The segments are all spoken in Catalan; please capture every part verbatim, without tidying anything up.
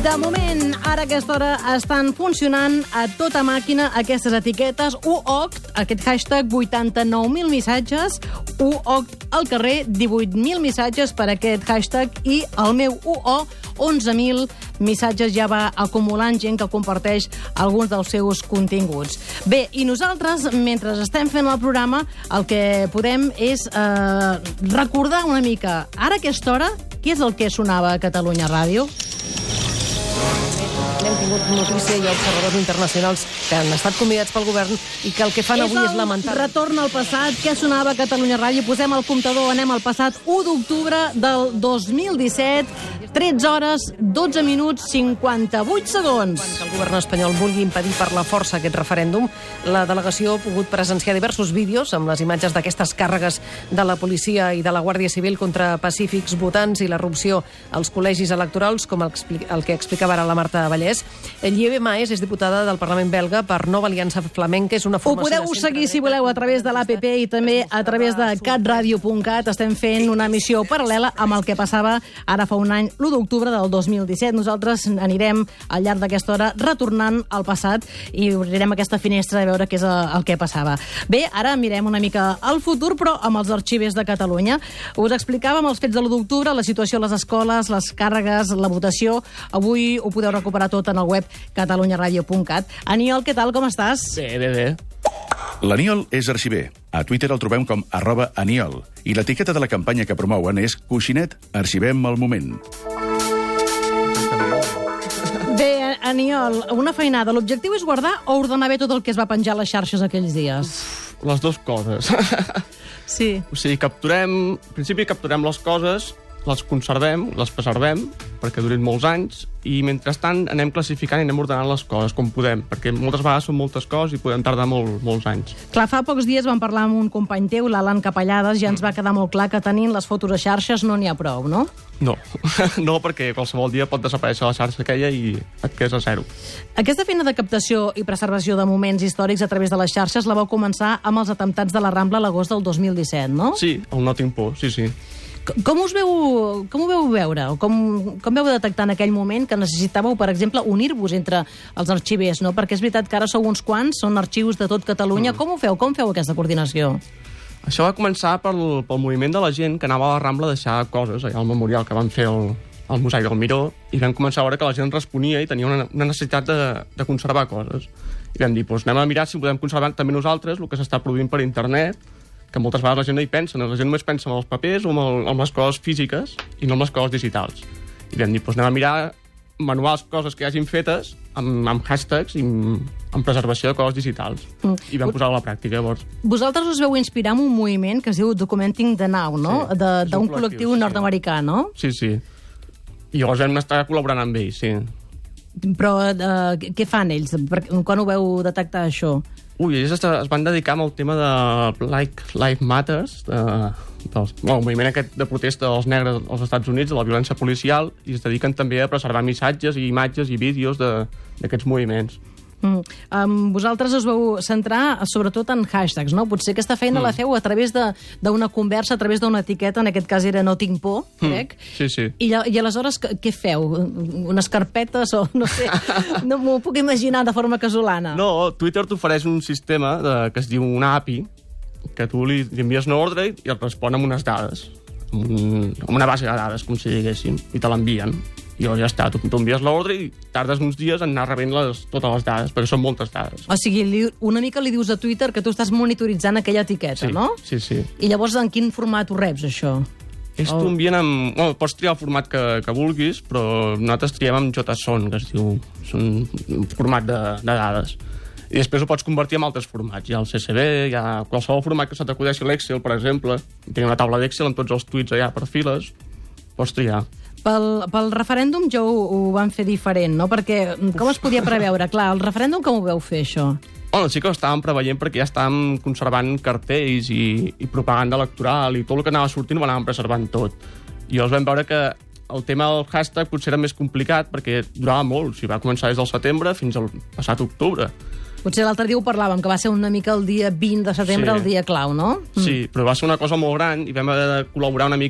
De moment, ara a aquesta hora estan funcionant a tota màquina aquestes etiquetes. U O C T, aquest hashtag, vuitanta-nou mil missatges. U O C T al carrer, divuit mil missatges per aquest hashtag. I el meu U O, onze mil missatges. Ja va acumulant gent que comparteix alguns dels seus continguts. Bé, i nosaltres, mentre estem fent el programa, el que podem és eh, recordar una mica, ara a aquesta hora, què és el que sonava a Catalunya Ràdio? Hem tingut notícia i observadors internacionals que han estat convidats pel govern i que el que fan avui és lamentar. Retorn al passat. Què sonava a Catalunya Ràdio? Posem el comptador, anem al passat u d'octubre del dos mil disset, tretze hores, dotze minuts, cinquanta-vuit segons. Que el govern espanyol vulgui impedir per la força aquest referèndum, la delegació ha pogut presenciar diversos vídeos amb les imatges d'aquestes càrregues de la policia i de la Guàrdia Civil contra pacífics votants i l'erupció als col·legis electorals, com el que explicava ara la Marta Vallès. Lieve Maes és diputada del Parlament belga per Nova Aliança Flamenca. És una formació... Ho podeu seguir, si voleu, a través de l'A P P i també a través de cat radio punt cat. Estem fent una emissió paral·lela amb el que passava ara fa un any, l'u d'octubre del dos mil disset. Nosaltres anirem al llarg d'aquesta hora retornant al passat i obrirem aquesta finestra a veure què és el que passava. Bé, ara mirem una mica al futur, però amb els arxivers de Catalunya. Us explicàvem els fets de l'u d'octubre, la situació a les escoles, les càrregues, la votació. Avui ho podeu recuperar tot en el web catalunya ràdio punt cat. Aniol, què tal, com estàs? Bé, bé, bé. L'Aniol és arxiver. A Twitter el trobem com arroba Aniol. I l'etiqueta de la campanya que promouen és Coixinet, arxivem el moment. Bé, Aniol, una feinada. L'objectiu és guardar o ordenar bé tot el que es va penjar a les xarxes aquells dies? Les dues coses. Sí. O sigui, capturem... En principi capturem les coses, les conservem, les preservem, perquè durin molts anys, i mentrestant anem classificant i anem ordenant les coses com podem, perquè moltes vegades són moltes coses i podem tardar molt, molts anys. Clar, fa pocs dies vam parlar amb un company teu, l'Alan Capellades, ja ens va quedar molt clar que tenint les fotos a xarxes no n'hi ha prou, no? No, no, perquè qualsevol dia pot desaparèixer la xarxa aquella i et quedes a zero. Aquesta feina de captació i preservació de moments històrics a través de les xarxes la vau començar amb els atemptats de la Rambla a l'agost del dos mil disset, no? Sí, el No tinc por, sí, sí. Com us veu, com ho veu veure? O com, com veu detectar en aquell moment que necessitàveu, per exemple, unir-vos entre els arxivers, no? Perquè és veritat que ara sou uns quants, són arxius de tot Catalunya. Mm. Com ho feu? Com feu aquesta coordinació? Això va començar pel, pel moviment de la gent que anava a la Rambla a deixar coses, allà al memorial que van fer el, el Mosaic del Miró, i vam començar a veure que la gent responia i tenia una, una necessitat de, de conservar coses. I vam dir, doncs anem a mirar si podem conservar també nosaltres el que s'està produint per internet, que moltes vegades la gent no hi pensa, la gent només pensa en els papers o en, el, en les coses físiques i no en les coses digitals. I vam dir, doncs anem a mirar manuals, coses que hi hagin fetes amb, amb hashtags i amb, amb preservació de coses digitals. Mm. I vam posar-ho a la pràctica, llavors. Vosaltres us veu inspirar en un moviment que es diu Documenting the Now, no? Sí, d'un col·lectiu sí. nord-americà, no? Sí, sí. I llavors vam estar col·laborant amb ells, sí. Però uh, què fan ells? Quan ho veu detectar, això? Ui, ells es, es van dedicar amb el tema de Black Lives Matter, de, del bueno, moviment aquest de protesta dels negres als Estats Units, de la violència policial, i es dediquen també a preservar missatges i imatges i vídeos d'aquests moviments. Mm. Um, vosaltres us vau centrar sobretot en hashtags, no? Potser aquesta feina mm. la feu a través d'una conversa, a través d'una etiqueta, en aquest cas era No tinc por, crec. Mm. Sí, sí. I, i aleshores què feu? Unes carpetes o no sé, no m'ho puc imaginar de forma casolana. No, Twitter t'ofereix un sistema de, que es diu una A P I, que tu li, li envies una ordre i et respon amb unes dades, amb, un, amb una base de dades, com si diguéssim, i te l'envien. I llavors ja està, tu, tu envies l'ordre i tardes uns dies en anar rebent les, totes les dades, perquè són moltes dades. O sigui, li, una mica li dius a Twitter que tu estàs monitoritzant aquella etiqueta, sí, no? Sí, sí. I llavors en quin format ho reps, això? Ells oh. t'ho envien amb... Bueno, pots triar el format que, que vulguis, però nosaltres triem amb JSON, que es diu. Són un format de, de dades. I després ho pots convertir en altres formats. Hi ha el C S V, hi ha qualsevol format que se t'acudeixi, l'Excel, per exemple. Tenim una taula d'Excel amb tots els tuits allà per files. Pots triar. Pel, pel referèndum ja ho, ho van fer diferent, no? Perquè com es podia preveure? Clar, el referèndum com ho veu fer, això? Bueno, sí que ho estàvem preveient perquè ja estàvem conservant cartells i, i propaganda electoral i tot el que anava sortint ho anàvem preservant tot. I llavors vam veure que el tema del hashtag potser era més complicat perquè durava molt. O sigui, va començar des del setembre fins al passat octubre. Potser l'altre dia ho parlàvem, que va ser una mica el dia vint de setembre, sí. El dia clau, no? Sí, mm. però va ser una cosa molt gran i vam haver de col·laborar una mica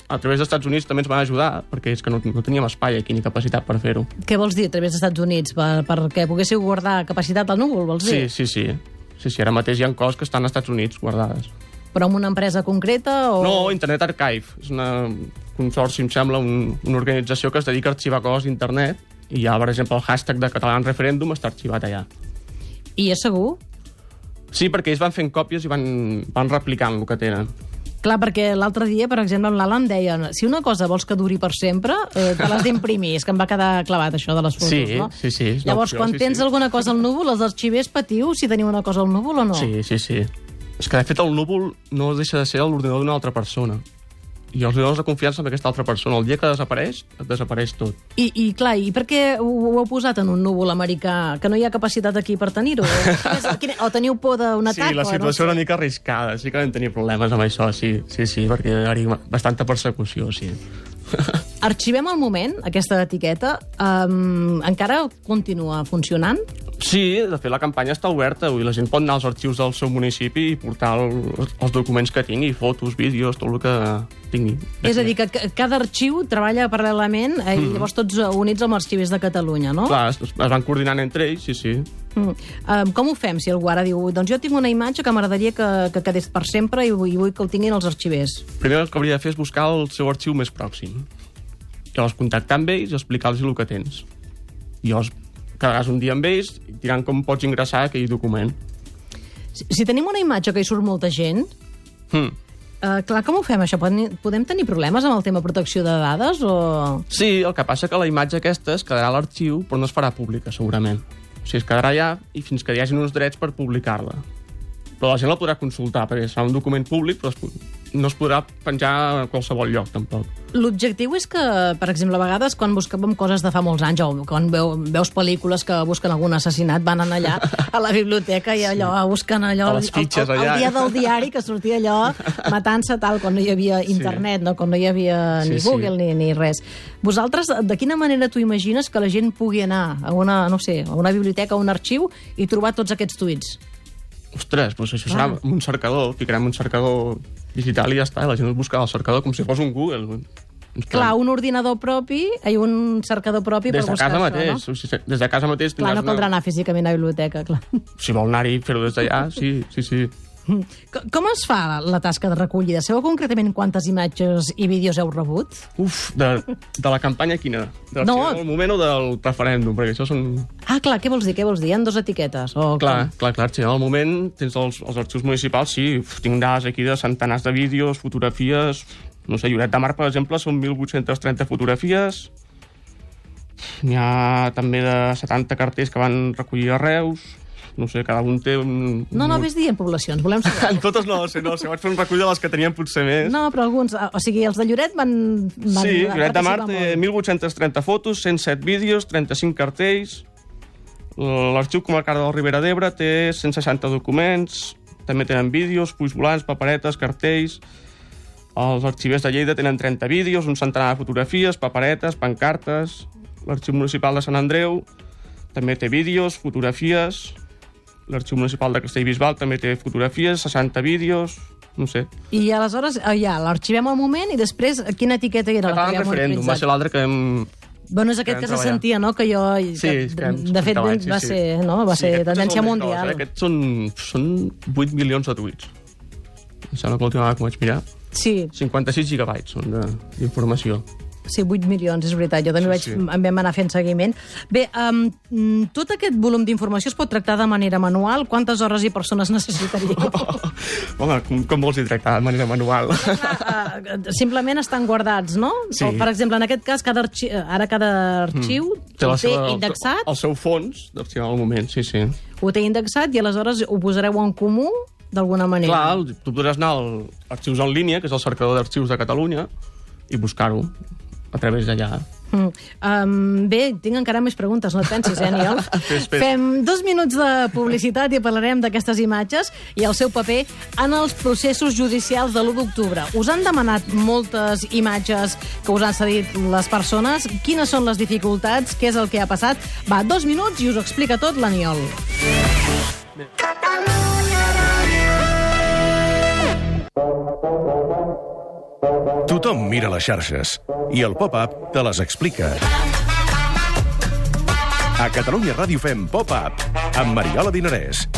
a través dels Estats Units també ens van ajudar, perquè és que no, no teníem espai aquí ni capacitat per fer-ho. Què vols dir a través dels Estats Units? Per, perquè poguéssiu guardar capacitat al núvol, vols dir? Sí, sí, sí. Sí, sí, ara mateix hi ha coses que estan als Estats Units guardades. Però amb una empresa concreta o...? No, Internet Archive. És una consorci, em sembla, un, una organització que es dedica a arxivar coses d'internet i ja, per exemple, el hashtag de Català en Referèndum està arxivat allà. I és segur? Sí, perquè ells van fent còpies i van, van replicant el que tenen. Clar, perquè l'altre dia, per exemple, amb l'Alan deien si una cosa vols que duri per sempre, eh, te l'has d'imprimir. És que em va quedar clavat això de les fotos, sí, no? Sí, sí. Llavors, opció, quan sí, tens sí. alguna cosa al núvol, els arxivers patiu si teniu una cosa al núvol o no? Sí, sí, sí. És que, de fet, el núvol no deixa de ser l'ordinador d'una altra persona. I els ordinadors de confiança amb aquesta altra persona. El dia que desapareix, et desapareix tot. I, i clar, i per què ho, ho heu posat en un núvol americà? Que no hi ha capacitat aquí per tenir-ho? O teniu por d'un atac? Sí, la situació no sé. és una mica arriscada. Sí que vam tenir problemes amb això, sí, sí, sí, perquè hi havia bastanta persecució, sí. Arxivem al moment, aquesta etiqueta. Um, encara continua funcionant? Sí, de fet, la campanya està oberta. Vull dir, la gent pot anar als arxius del seu municipi i portar el, els documents que tingui, fotos, vídeos, tot el que tingui. És a dir, que cada arxiu treballa paral·lelament eh, i llavors tots units amb arxivers de Catalunya, no? Clar, es, es van coordinant entre ells, sí, sí. Mm. Um, com ho fem si algú ara diu doncs jo tinc una imatge que m'agradaria que, que quedés per sempre i vull, i vull que el tinguin els arxivers? Primer el que hauria de fer és buscar el seu arxiu més pròxim. Llavors contactar amb ells i explicar-los el que tens. I llavors quedaràs un dia amb ells i tirant com pots ingressar aquell document. Si, si tenim una imatge que hi surt molta gent, Hmm. uh, clar, com ho fem això? Podem, podem tenir problemes amb el tema protecció de dades o...? Sí, el que passa que la imatge aquesta es quedarà a l'arxiu però no es farà pública, segurament. O sigui, es quedarà allà i fins que hi hagin uns drets per publicar-la. Però la gent la podrà consultar, perquè serà un document públic, però es, no es podrà penjar a qualsevol lloc, tampoc. L'objectiu és que, per exemple, a vegades quan busquem coses de fa molts anys o quan veu, veus pel·lícules que busquen algun assassinat, van anar allà a la biblioteca i allò, sí. busquen allò... A les fitxes, el, el, allà. el dia del diari que sortia allò matant-se tal, quan no hi havia internet, sí. no? Quan no hi havia ni sí, Google sí. ni, ni res. Vosaltres, de quina manera tu imagines que la gent pugui anar a una, no sé, a una biblioteca, a un arxiu i trobar tots aquests tuits? Ostres, doncs això serà Ah. un cercador, ficarem un cercador digital i ja està, i la gent es buscarà el cercador com si fos un Google. Ens Clar, podem- un ordinador propi, hi un cercador propi Des per de buscar casa això, mateix, no? o sigui, des de casa mateix Clar, no tindràs caldrà una... anar físicament a la biblioteca, clar. Si vol anar-hi i fer-ho des d'allà, sí, sí, sí. Co- Com es fa la tasca de recollida? Sabeu concretament quantes imatges i vídeos heu rebut? Uf, de, de la campanya quina? De No. no. Del moment o del referèndum? Perquè això són... Ah, clar, què vols dir? Què vols dir? Hi ha dos etiquetes? O Clar, com? clar, clar. Si en el moment tens els, els arxius municipals, sí, uf, tinc dades aquí de centenars de vídeos, fotografies... No sé, Lloret de Mar, per exemple, són mil vuit-cents trenta fotografies. N'hi ha també de setanta cartells que van recollir a Reus. No sé, cada un té un... No, no, un... vés dient poblacions, volem saber. En totes no, sé, no, sé, vaig fer un recull de les que tenien potser més. No, però alguns... O sigui, els de Lloret van... van Sí, Lloret de Mar participar té molt. mil vuit-cents trenta fotos, cent set vídeos, trenta-cinc cartells. L'Arxiu Comarcal de la Ribera d'Ebre té cent seixanta documents, també tenen vídeos, fulls volants, paperetes, cartells. Els arxivers de Lleida tenen trenta vídeos, un centenar de fotografies, paperetes, pancartes. L'Arxiu Municipal de Sant Andreu també té vídeos, fotografies. L'Arxiu Municipal de Castellbisbal també té fotografies, seixanta vídeos, no sé. I aleshores, eh, ja, l'arxivem al moment i després, quina etiqueta era la Català que en havíem referèndum, va utilitzat? ser l'altre que hem... Bueno, és aquest que que vam se treballar. sentia, no?, que jo... Sí, que, és que hem de fet, abans, sí, va sí. ser, no? va ser aquest tendència és el més mundial. gros, eh? Aquests són, són vuit milions de tuits. Em sembla que l'última vegada que ho vaig mirar, Sí, cinquanta-sis gigabytes són de- d'informació. sí, vuit milions, és veritat. Jo també Sí, vaig, sí. em vam anar fent seguiment. Bé, um, tot aquest volum d'informació es pot tractar de manera manual? Quantes hores i persones necessitaríeu? Home, com, com vols dir tractar de manera manual? uh, simplement estan guardats, no? Sí. O, per exemple, en aquest cas, cada arxi... ara cada arxiu mm. Té ho la té seva- indexat, El seu fons, d'arxivar al moment, sí, sí. ho té indexat i aleshores ho posareu en comú d'alguna manera. Clar, tu podràs anar al Arxius en línia, que és el cercador d'arxius de Catalunya, i buscar-ho a través d'allà. Mm. Um, bé, tinc encara més preguntes, no et pensis, eh, Aniol? Fes, fes. Fem dos minuts de publicitat i parlarem d'aquestes imatges i el seu paper en els processos judicials de l'u d'octubre. Us han demanat moltes imatges que us han cedit les persones. Quines són les dificultats? Què és el que ha passat? Va, dos minuts i us ho explica tot l'Aniol. Tothom Tothom mira les xarxes i el pop-up te les explica. A Catalunya Ràdio fem Pop-up amb Mariola Dinarès.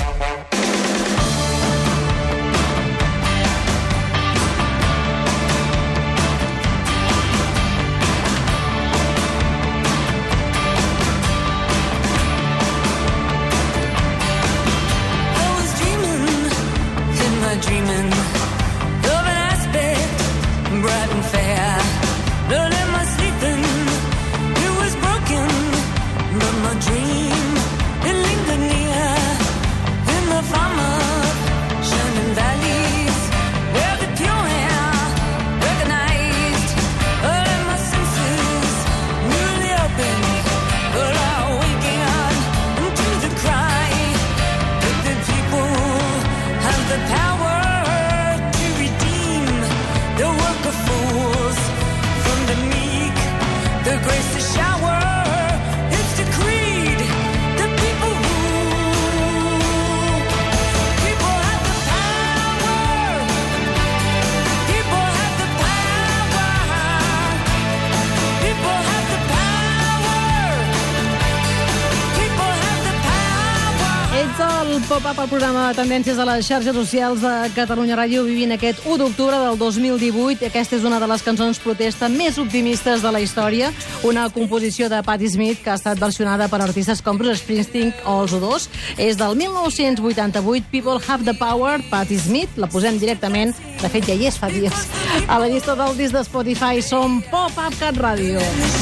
Pop-up, el programa de tendències a les xarxes socials de Catalunya Ràdio, vivint aquest u d'octubre del dos mil divuit. Aquesta és una de les cançons protesta més optimistes de la història, una composició de Patti Smith que ha estat versionada per artistes com Bruce Springsteen o els U dos. És del mil nou-cents vuitanta-vuit, People Have the Power, Patti Smith. La posem directament, de fet ja hi és fa dies, a la llista del disc de Spotify. Som Pop-up Cat Ràdio.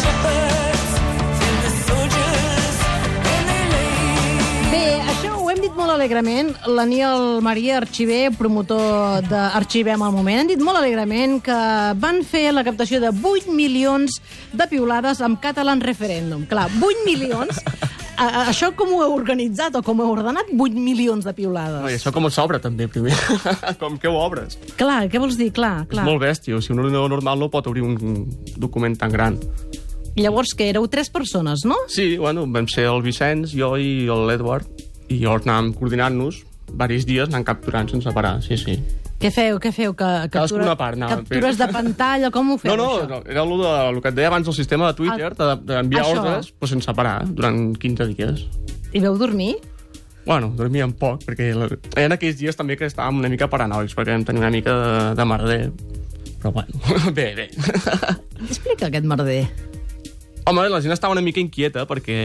Molt alegrement, l'Aniol Maria Arxiver, promotor d'Arxivem al Moment, han dit molt alegrament que van fer la captació de vuit milions de piulades amb Catalan Referendum. Clar, vuit milions... A, això com ho heu organitzat o com ho heu ordenat? vuit milions de piulades. No, i això com s'obre, també, primer. Com que ho obres? Clar, què vols dir? Clar, clar. És molt bèstia. O sigui, un ordinador normal no pot obrir un document tan gran. I llavors, que éreu tres persones, no? Sí, bueno, vam ser el Vicenç, jo i l'Edward, i llavors anàvem coordinant-nos, diversos dies anant capturant sense parar, sí, sí. Què feu, què feu? Que, captura, part, no, captures de pantalla, com ho feu, no, no, això? No, era el, de, el que et deia abans del sistema de Twitter, ah, d'enviar això. Ordres però sense parar, durant quinze dies. I veu dormir? Bueno, dormíem poc, perquè en aquells dies també que estàvem una mica paranoics, perquè vam tenir una mica de, de merder. Però bueno, bé, bé. Explica aquest merder. Home, la gent estava una mica inquieta perquè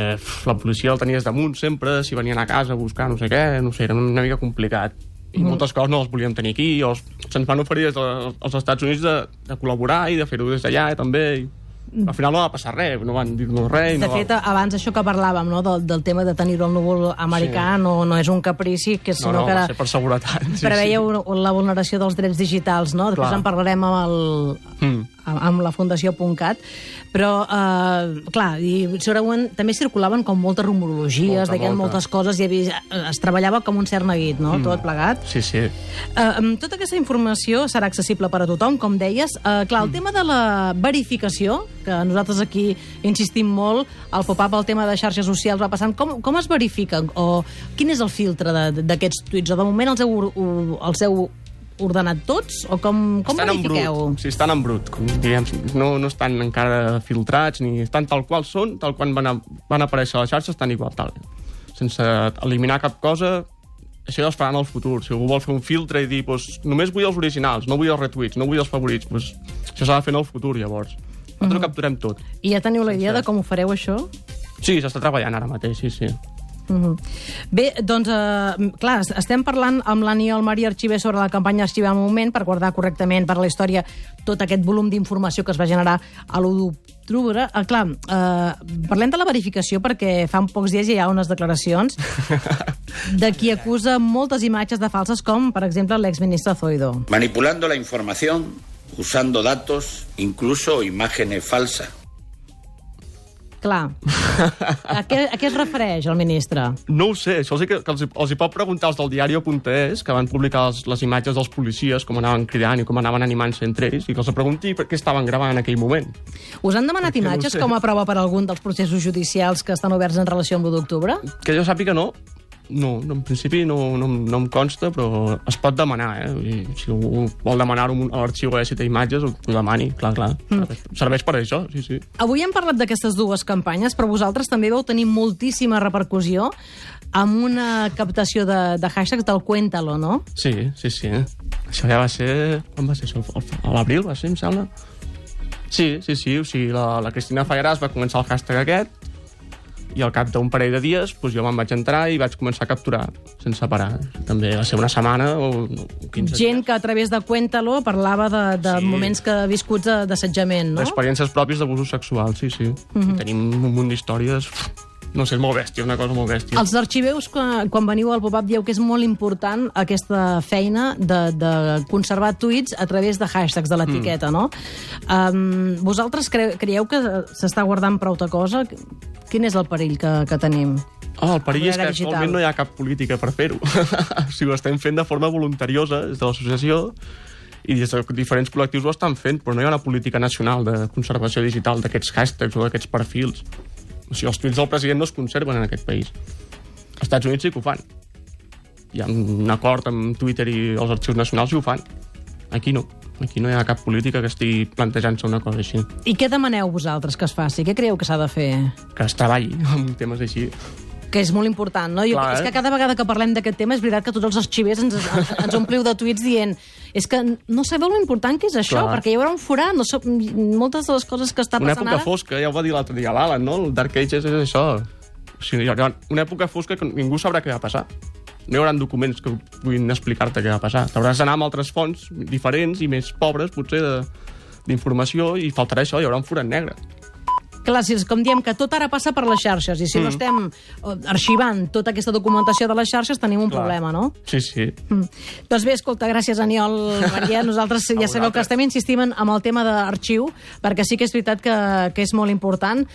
la policia el tenies damunt sempre, si venien a casa a buscar no sé què, no sé, era una mica complicat. I mm. moltes coses no les volíem tenir aquí, o se'ns van oferir des dels Estats Units de, de col·laborar i de fer-ho des d'allà eh, també. I al final no va passar res, no van dir-nos res. De no fet, va... abans això que parlàvem, no, del, del tema de tenir-ho al núvol americà, sí. no, no és un caprici, que sinó no, no, que va ser per seguretat. Sí, preveieu sí. la vulneració dels drets digitals, no? Després Clar. en parlarem amb el... Mm. amb la Fundació .cat, però, eh, clar, i segurament també circulaven com moltes rumorologies, deien moltes coses, i havia, es treballava com un cert neguit, no?, mm. tot plegat. Sí, sí. Eh, tota aquesta informació serà accessible per a tothom, com deies. Eh, clar, el mm. tema de la verificació, que nosaltres aquí insistim molt, al pop-up, el tema de xarxes socials va passant, com, com es verifica? O quin és el filtre d'aquests tuits? O de moment els heu, els heu ordenat tots? O com, com estan verifiqueu? En brut. Sí, estan en brut. Com diguem, no, no estan encara filtrats, ni estan tal qual són, tal quan van, a, van aparèixer a les xarxes, estan igual, tal. Sense eliminar cap cosa, això ja es farà en el futur. Si algú vol fer un filtre i dir, pues, només vull els originals, no vull els retuits, no vull els favorits, pues, això s'ha de fer en el futur, llavors. Nosaltres mm-hmm. ho capturem tot. I ja teniu la idea de com ho fareu, això? Sí, s'està treballant ara mateix, sí, sí. Mm-hmm. Bé, doncs, eh, clar, estem parlant amb l'Aniol Maria Arxiver sobre la campanya Arxiver al Moment per guardar correctament per a la història tot aquest volum d'informació que es va generar a l'u d'octubre. Eh, clar, eh, parlem de la verificació perquè fa pocs dies hi ha unes declaracions de qui acusa moltes imatges de falses, com, per exemple, l'exministre Zoido. Manipulando la información, usando datos, incluso imágenes falsas. Clar. A què, a què es refereix el ministre? No ho sé, això sí que, que els, els hi pot preguntar els del diario punt es, que van publicar les, les imatges dels policies, com anaven cridant i com anaven animant-se entre ells, i que els pregunti per què estaven gravant en aquell moment. Us han demanat Perquè imatges no com a prova per algun dels processos judicials que estan oberts en relació amb l'u d'octubre? Que jo sàpiga no. No, no, en principi no, no, no em consta, però es pot demanar, eh? I si algú vol demanar-ho a l'arxiu de si té imatges, ho demani, clar, clar. Mm. Serveix per això, sí, sí. Avui hem parlat d'aquestes dues campanyes, però vosaltres també vau tenir moltíssima repercussió amb una captació de, de hashtags del Cuéntalo, no? Sí, sí, sí. Això ja va ser... Quan va ser això? A l'abril, va ser, em sembla? Sí, sí, sí. O sigui, la, la Cristina Fallarás va començar el hashtag aquest, i al cap d'un parell de dies doncs jo me'n vaig entrar i vaig començar a capturar sense parar. També va ser una setmana o quinze Gent dies. que a través de Cuéntalo parlava de, de Sí. moments que viscuts d'assetjament, no? Experiències pròpies d'abusos sexuals, sí, sí. Mm-hmm. I tenim un munt d'històries... No sé, és molt bèstia, una cosa molt bèstia. Els arxiveus, quan, quan veniu al pop-up, dieu que és molt important aquesta feina de, de conservar tuits a través de hashtags, de l'etiqueta, mm. no? Um, vosaltres cre creieu que s'està guardant prou de cosa? Quin és el perill que, que tenim? Oh, el perill és que digital. actualment no hi ha cap política per fer-ho. O sigui, ho estem fent de forma voluntariosa des de l'associació i des de diferents col·lectius ho estan fent, però no hi ha una política nacional de conservació digital d'aquests hashtags o d'aquests perfils. O sigui, els tuits del president no es conserven en aquest país. Als Estats Units sí que ho fan. Hi ha un acord amb Twitter i els arxius nacionals i ho fan. Aquí no. Aquí no hi ha cap política que estigui plantejant-se una cosa així. I què demaneu vosaltres que es faci? Què creieu que s'ha de fer? Que es treballi amb temes així. Que és molt important, no? Jo, Clar, és eh? que cada vegada que parlem d'aquest tema és veritat que tots els arxivers ens, ens ompliu de tuits dient és que no sabeu lo important que és això, Clar. perquè hi haurà un forat, no so, moltes de les coses que està Una passant època ara... fosca, ja ho va dir l'altre dia l'Alan, no? El Dark Ages és això. O sigui, hi haurà una època fosca que ningú sabrà què va passar. No hi haurà documents que puguin explicar-te què va passar. T'hauràs d'anar amb altres fonts diferents i més pobres, potser, d'informació, i faltarà això, hi haurà un forat negre. Clar, si és com diem que tot ara passa per les xarxes i si mm. no estem eh, arxivant tota aquesta documentació de les xarxes tenim un Clar. problema, no? Sí, sí. Mm. Doncs bé, escolta, gràcies, Aniol, Maria. Nosaltres ja sabeu que estem insistint amb el tema d'arxiu, perquè sí que és veritat que, que és molt important.